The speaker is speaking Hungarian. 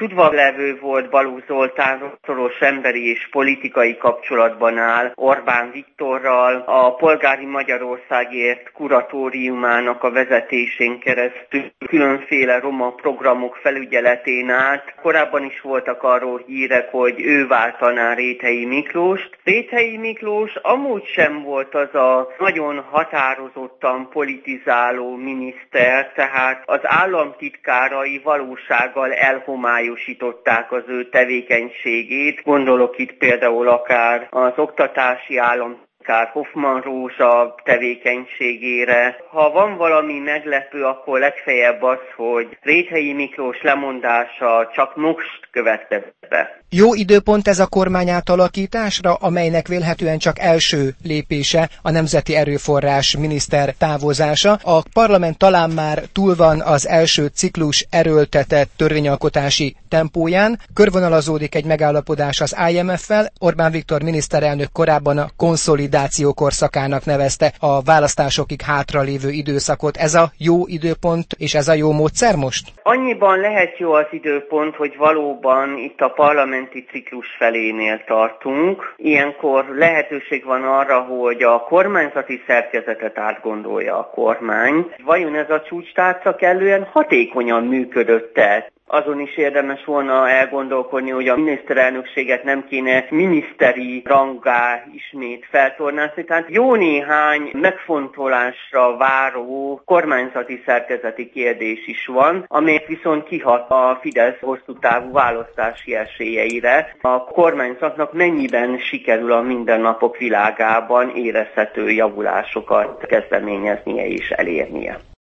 Tudva levő volt Balogh Zoltán, szoros emberi és politikai kapcsolatban áll Orbán Viktorral, a Polgári Magyarországért kuratóriumának a vezetésén keresztül különféle roma programok felügyeletén át. Korábban is voltak arról hírek, hogy ő váltaná Réthelyi Miklóst. Réthelyi Miklós amúgy sem volt az a nagyon határozottan politizáló miniszter, tehát az államtitkárai valósággal elhomályosították az ő tevékenységét. Gondolok itt például akár az oktatási államtitkár Hoffmann Rózsa tevékenységére. Ha van valami meglepő, akkor legfeljebb az, hogy Réthelyi Miklós lemondása csak most következett be. Jó időpont ez a kormány átalakításra, amelynek vélhetően csak első lépése a nemzeti erőforrás miniszter távozása. A parlament talán már túl van az első ciklus erőltetett törvényalkotási tempóján. Körvonalazódik egy megállapodás az IMF-fel. Orbán Viktor miniszterelnök korábban a konszolidáció korszakának nevezte a választásokig hátralévő időszakot. Ez a jó időpont és ez a jó módszer most? Annyiban lehet jó az időpont, hogy valóban itt a parlamenti ciklus felénél tartunk. Ilyenkor lehetőség van arra, hogy a kormányzati szerkezetet átgondolja a kormány. Vajon ez a csúcstárca kellően hatékonyan működött-e? Azon is érdemes volna elgondolkodni, hogy a miniszterelnökséget nem kéne miniszteri ranggá ismét feltornázni. Tehát jó néhány megfontolásra váró kormányzati szerkezeti kérdés is van, amelyek viszont kihat a Fidesz hosszú távú választási esélyeire. A kormányzatnak mennyiben sikerül a mindennapok világában érezhető javulásokat kezdeményeznie és elérnie.